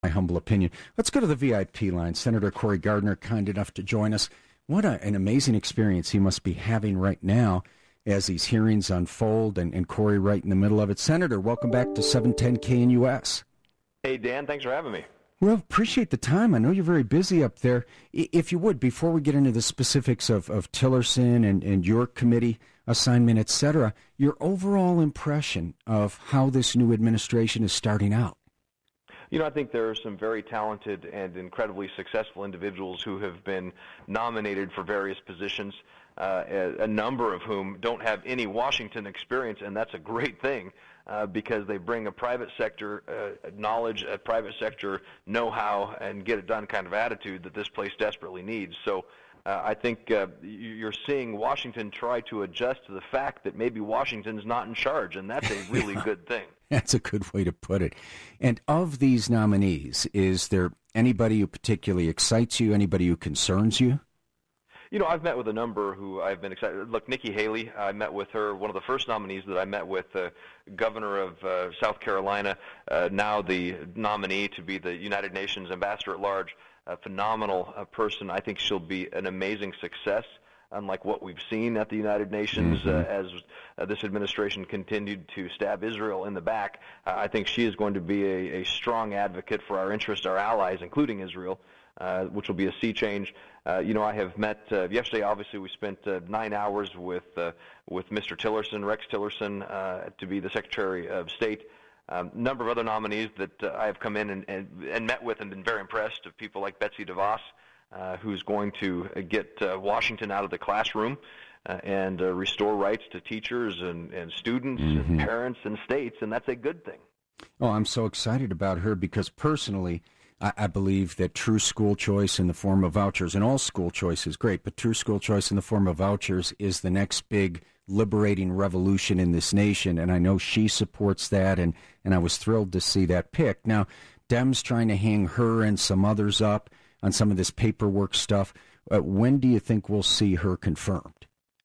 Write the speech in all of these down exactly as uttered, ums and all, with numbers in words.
my humble opinion. Let's go to the V I P line. Senator Cory Gardner, kind enough to join us. What a, an amazing experience he must be having right now as these hearings unfold, and, and Cory right in the middle of it. Senator, welcome back to seven ten K N U S. Hey, Dan, thanks for having me. Well, appreciate the time. I know you're very busy up there. If you would, before we get into the specifics of, of Tillerson and, and your committee assignment, et cetera, your overall impression of how this new administration is starting out. You know, I think there are some very talented and incredibly successful individuals who have been nominated for various positions, uh, a, a number of whom don't have any Washington experience, and that's a great thing uh, because they bring a private sector uh, knowledge, a private sector know-how, and get it done kind of attitude that this place desperately needs. So uh, I think uh, you're seeing Washington try to adjust to the fact that maybe Washington's not in charge, and that's a really yeah. good thing. That's a good way to put it. And of these nominees, is there anybody who particularly excites you, anybody who concerns you? You know, I've met with a number who I've been excited. Look, Nikki Haley, I met with her, one of the first nominees that I met with, uh, governor of uh, South Carolina, uh, now the nominee to be the United Nations ambassador at large, a phenomenal uh, person. I think she'll be an amazing success, unlike what we've seen at the United Nations mm-hmm. uh, as uh, this administration continued to stab Israel in the back. Uh, I think she is going to be a, a strong advocate for our interests, our allies, including Israel, uh, which will be a sea change. Uh, you know, I have met, uh, yesterday obviously we spent uh, nine hours with uh, with Mister Tillerson, Rex Tillerson, uh, to be the Secretary of State. A um, number of other nominees that uh, I have come in and, and, and met with and been very impressed, of people like Betsy DeVos, Uh, who's going to get uh, Washington out of the classroom uh, and uh, restore rights to teachers and, and students mm-hmm. and parents and states, and that's a good thing. Oh, I'm so excited about her because personally, I, I believe that true school choice in the form of vouchers, and all school choice is great, but true school choice in the form of vouchers is the next big liberating revolution in this nation, and I know she supports that, and, and I was thrilled to see that pick. Now, Dems trying to hang her and some others up on some of this paperwork stuff. Uh, when do you think we'll see her confirmed?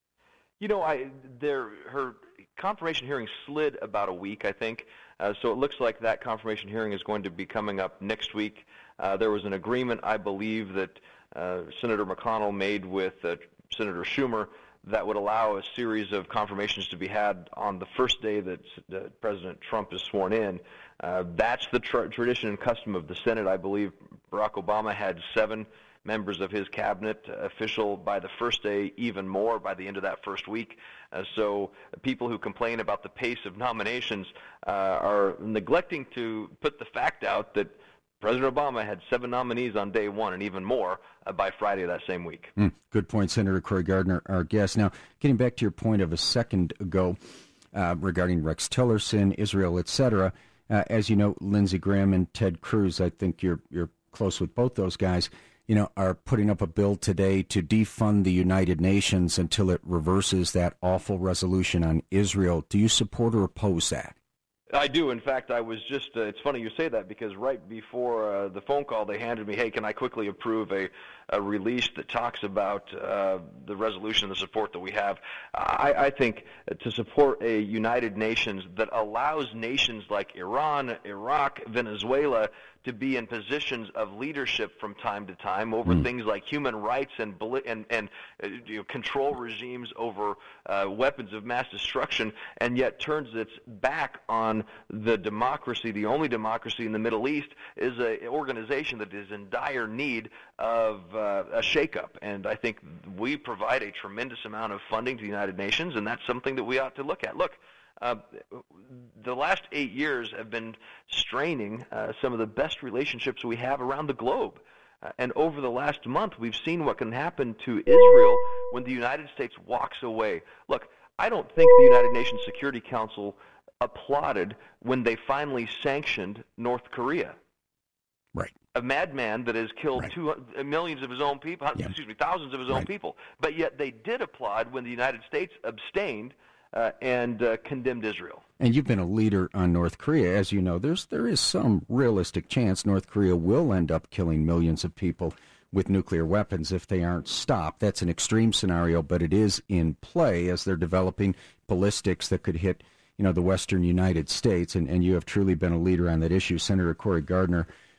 You know, I there her confirmation hearing slid about a week, I think. Uh, so it looks like that confirmation hearing is going to be coming up next week. Uh, there was an agreement, I believe, that uh, Senator McConnell made with uh, Senator Schumer that would allow a series of confirmations to be had on the first day that uh, President Trump is sworn in. Uh, that's the tra- tradition and custom of the Senate. I believe Barack Obama had seven members of his cabinet official by the first day, even more by the end of that first week. Uh, so people who complain about the pace of nominations uh, are neglecting to put the fact out that President Obama had seven nominees on day one and even more uh, by Friday of that same week. Mm, good point, Senator Cory Gardner, our guest. Now, getting back to your point of a second ago uh, regarding Rex Tillerson, Israel, et cetera, uh, as you know, Lindsey Graham and Ted Cruz, I think you're you're close with both those guys, you know, are putting up a bill today to defund the United Nations until it reverses that awful resolution on Israel. Do you support or oppose that? I do. In fact, I was just, uh, it's funny you say that because right before uh, the phone call, they handed me, hey, can I quickly approve a, a release that talks about uh, the resolution, the support that we have. I, I think to support a United Nations that allows nations like Iran, Iraq, Venezuela to be in positions of leadership from time to time over mm. things like human rights and and, and uh, you know, control regimes over uh, weapons of mass destruction, and yet turns its back on the democracy, the only democracy in the Middle East, is an organization that is in dire need of uh, a shakeup. And I think we provide a tremendous amount of funding to the United Nations, and that's something that we ought to look at. Look, Uh, the last eight years have been straining uh, some of the best relationships we have around the globe. Uh, and over the last month, we've seen what can happen to Israel when the United States walks away. Look, I don't think the United Nations Security Council applauded when they finally sanctioned North Korea. Right. A madman that has killed right. two, uh, millions of his own people, yeah. excuse me, thousands of his right. own people. But yet they did applaud when the United States abstained Uh, and uh, condemned Israel. And you've been a leader on North Korea. As you know, there's there is some realistic chance North Korea will end up killing millions of people with nuclear weapons if they aren't stopped. That's an extreme scenario, but it is in play as they're developing ballistics that could hit, you know, the western United States. And, and you have truly been a leader on that issue. Senator Cory Gardner,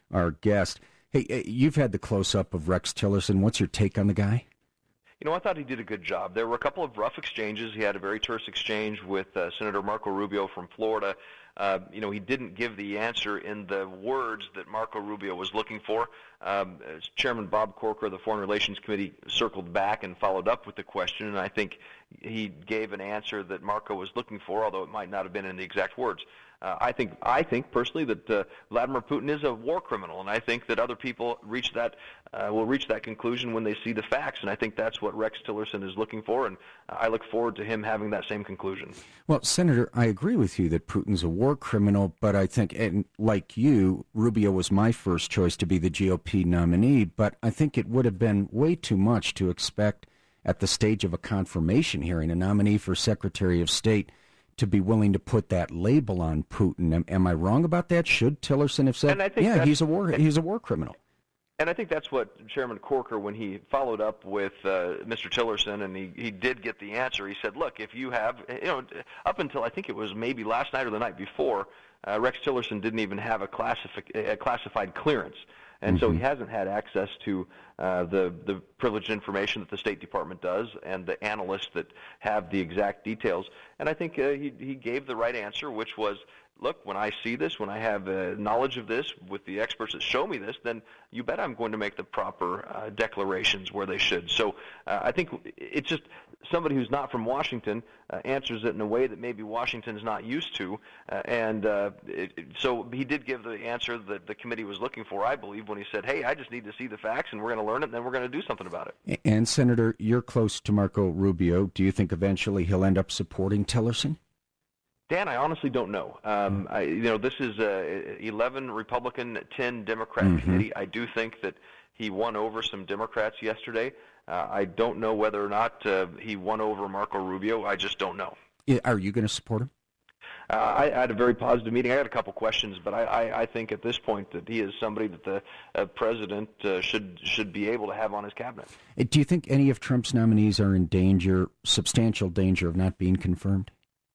our guest. Hey, you've had the close-up of Rex Tillerson. What's your take on the guy? You know, I thought he did a good job. There were a couple of rough exchanges. He had a very terse exchange with uh, Senator Marco Rubio from Florida. Uh, you know, he didn't give the answer in the words that Marco Rubio was looking for. Um, Chairman Bob Corker of the Foreign Relations Committee circled back and followed up with the question, and I think he gave an answer that Marco was looking for, although it might not have been in the exact words. Uh, I think, I think personally that uh, Vladimir Putin is a war criminal, and I think that other people reach that uh, will reach that conclusion when they see the facts, and I think that's what Rex Tillerson is looking for, and I look forward to him having that same conclusion. Well, Senator, I agree with you that Putin's a war criminal, but I think, and like you, Rubio was my first choice to be the G O P nominee, but I think it would have been way too much to expect at the stage of a confirmation hearing a nominee for Secretary of State to be willing to put that label on Putin. Am, am I wrong about that? Should Tillerson have said, yeah, he's a war he's a war criminal? And I think that's what Chairman Corker, when he followed up with uh, Mister Tillerson, and he, he did get the answer, he said, look, if you have, you know, up until I think it was maybe last night or the night before, uh, Rex Tillerson didn't even have a, classific- a classified clearance. And mm-hmm. so he hasn't had access to uh, the, the privileged information that the State Department does and the analysts that have the exact details. And I think uh, he, he gave the right answer, which was, look, when I see this, when I have uh, knowledge of this with the experts that show me this, then you bet I'm going to make the proper uh, declarations where they should. So uh, I think it's just somebody who's not from Washington uh, answers it in a way that maybe Washington's not used to. Uh, and uh, it, it, so he did give the answer that the committee was looking for, I believe, when he said, hey, I just need to see the facts, and we're going to learn it, and then we're going to do something about it. And, Senator, you're close to Marco Rubio. Do you think eventually he'll end up supporting Tillerson? Dan, I honestly don't know. Um, I, you know, this is a eleven Republican, ten Democrat mm-hmm. committee. I do think that he won over some Democrats yesterday. Uh, I don't know whether or not uh, he won over Marco Rubio. I just don't know. Are you going to support him? Uh, I, I had a very positive meeting. I had a couple questions, but I, I, I think at this point that he is somebody that the uh, president uh, should should be able to have on his cabinet. Do you think any of Trump's nominees are in danger, substantial danger of not being confirmed?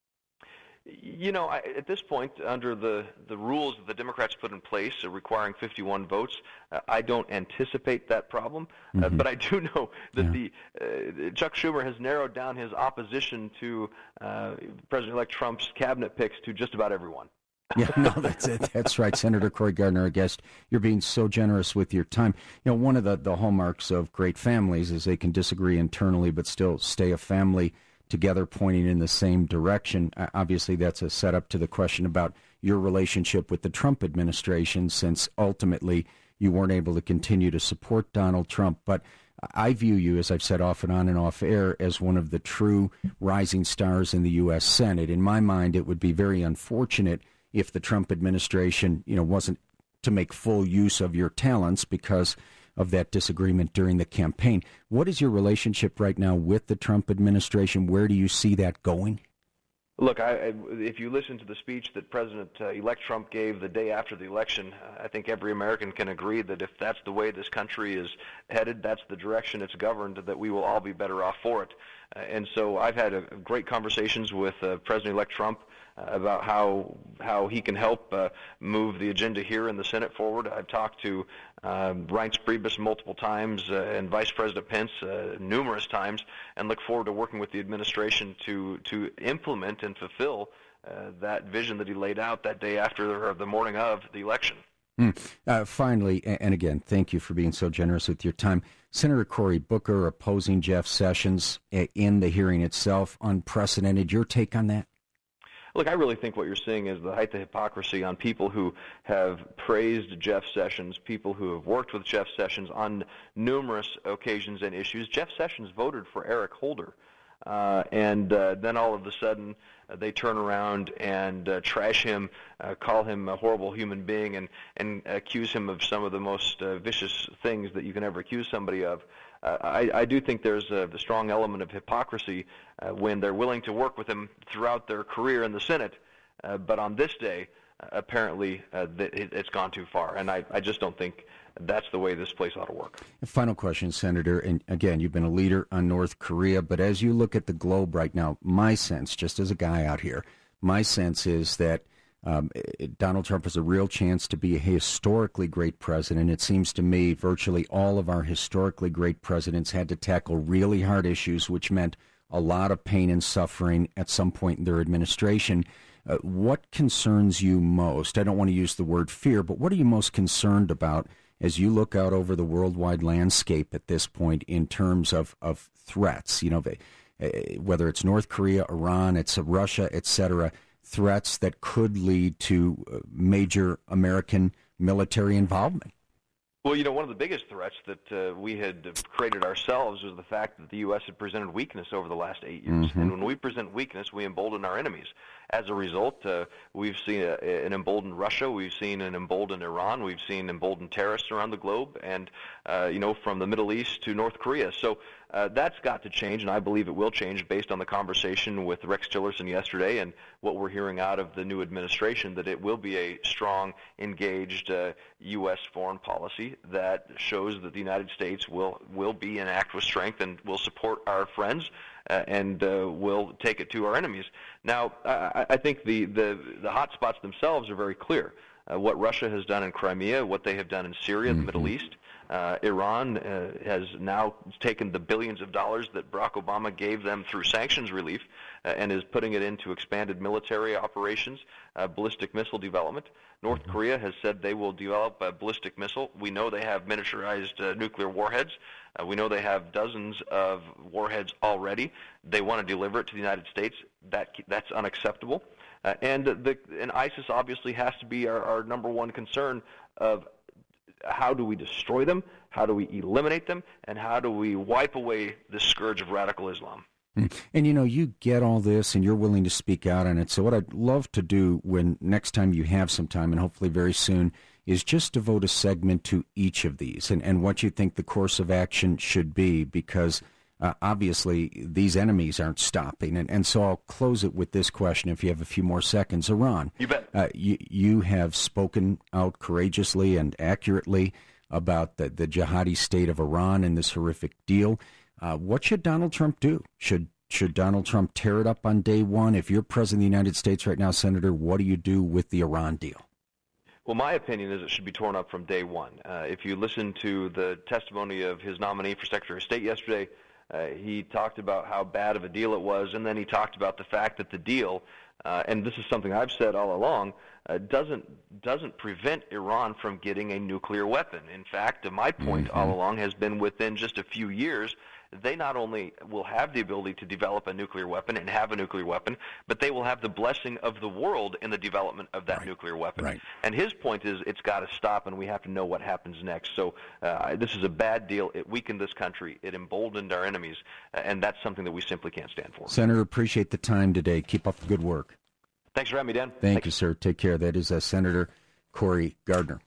You know, I, at this point, under the, the rules that the Democrats put in place uh, requiring fifty-one votes, uh, I don't anticipate that problem. Uh, mm-hmm. But I do know that yeah. the uh, Chuck Schumer has narrowed down his opposition to uh, President-elect Trump's cabinet picks to just about everyone. Yeah, no, that's it. That's right. Senator Cory Gardner, our guest, you're being so generous with your time. You know, one of the, the hallmarks of great families is they can disagree internally but still stay a family together, pointing in the same direction. Uh, obviously, that's a setup to the question about your relationship with the Trump administration, since ultimately you weren't able to continue to support Donald Trump. But I view you, as I've said off and on and off air, as one of the true rising stars in the U S Senate. In my mind, it would be very unfortunate if the Trump administration, you know, wasn't to make full use of your talents because of that disagreement during the campaign. What is your relationship right now with the Trump administration? Where do you see that going? Look, I, I, if you listen to the speech that President-elect Trump gave the day after the election, I think every American can agree that if that's the way this country is headed, that's the direction it's governed, that we will all be better off for it. Uh, and so I've had a, great conversations with uh, President-elect Trump uh, about how how he can help uh, move the agenda here in the Senate forward. I've talked to um, Reince Priebus multiple times uh, and Vice President Pence uh, numerous times, and look forward to working with the administration to to implement and fulfill uh, that vision that he laid out that day after or the morning of the election. Mm. Uh, finally, and again, thank you for being so generous with your time. Senator Cory Booker opposing Jeff Sessions in the hearing itself, unprecedented. Your take on that? Look, I really think what you're seeing is the height of hypocrisy on people who have praised Jeff Sessions, people who have worked with Jeff Sessions on numerous occasions and issues. Jeff Sessions voted for Eric Holder. Uh, and uh, then all of a sudden uh, they turn around and uh, trash him, uh, call him a horrible human being, and, and accuse him of some of the most uh, vicious things that you can ever accuse somebody of. Uh, I, I do think there's a, a strong element of hypocrisy uh, when they're willing to work with him throughout their career in the Senate, uh, but on this day, uh, apparently uh, th- it, it's gone too far, and I, I just don't think that's the way this place ought to work. Final question, Senator, and again, you've been a leader on North Korea, but as you look at the globe right now, my sense, just as a guy out here, my sense is that Um, it, Donald Trump has a real chance to be a historically great president. It seems to me virtually all of our historically great presidents had to tackle really hard issues, which meant a lot of pain and suffering at some point in their administration. Uh, what concerns you most? I don't want to use the word fear, but what are you most concerned about as you look out over the worldwide landscape at this point in terms of, of threats? You know, whether it's North Korea, Iran, it's Russia, et cetera, threats that could lead to major American military involvement. Well, you know, one of the biggest threats that uh, we had created ourselves was the fact that the U S had presented weakness over the last eight years. Mm-hmm. And when we present weakness, we embolden our enemies. As a result, uh, we've seen a, an emboldened Russia, we've seen an emboldened Iran, we've seen emboldened terrorists around the globe, and, uh, you know, from the Middle East to North Korea. So uh, that's got to change, and I believe it will change based on the conversation with Rex Tillerson yesterday and what we're hearing out of the new administration, that it will be a strong, engaged uh, U S foreign policy that shows that the United States will, will be an act with strength and will support our friends uh, and uh, will take it to our enemies. Now, I, I think the, the, the hot spots themselves are very clear. Uh, what Russia has done in Crimea, what they have done in Syria, mm-hmm. the Middle East. Uh, Iran uh, has now taken the billions of dollars that Barack Obama gave them through sanctions relief uh, and is putting it into expanded military operations, uh, ballistic missile development. North mm-hmm. Korea has said they will develop a ballistic missile. We know they have miniaturized uh, nuclear warheads. Uh, we know they have dozens of warheads already. They want to deliver it to the United States. That that's unacceptable. Uh, and the and ISIS obviously has to be our, our number one concern of how do we destroy them, how do we eliminate them, and how do we wipe away this scourge of radical Islam. And, you know, you get all this and you're willing to speak out on it. So what I'd love to do when next time you have some time, and hopefully very soon, is just devote a segment to each of these and, and what you think the course of action should be, because uh, obviously these enemies aren't stopping. And, and so I'll close it with this question if you have a few more seconds. Iran, you bet. Uh, you, you have spoken out courageously and accurately about the, the jihadi state of Iran and this horrific deal. Uh, what should Donald Trump do? Should should Donald Trump tear it up on day one? If you're president of the United States right now, Senator, what do you do with the Iran deal? Well, my opinion is it should be torn up from day one. Uh, if you listen to the testimony of his nominee for Secretary of State yesterday, uh, he talked about how bad of a deal it was, and then he talked about the fact that the deal, uh, and this is something I've said all along, uh, doesn't doesn't prevent Iran from getting a nuclear weapon. In fact, my point mm-hmm. all along has been within just a few years, they not only will have the ability to develop a nuclear weapon and have a nuclear weapon, but they will have the blessing of the world in the development of that right. nuclear weapon. Right. And his point is it's got to stop, and we have to know what happens next. So uh, this is a bad deal. It weakened this country. It emboldened our enemies, and that's something that we simply can't stand for. Senator, appreciate the time today. Keep up the good work. Thanks for having me, Dan. Thank Thanks. you, sir. Take care. That is uh, Senator Cory Gardner.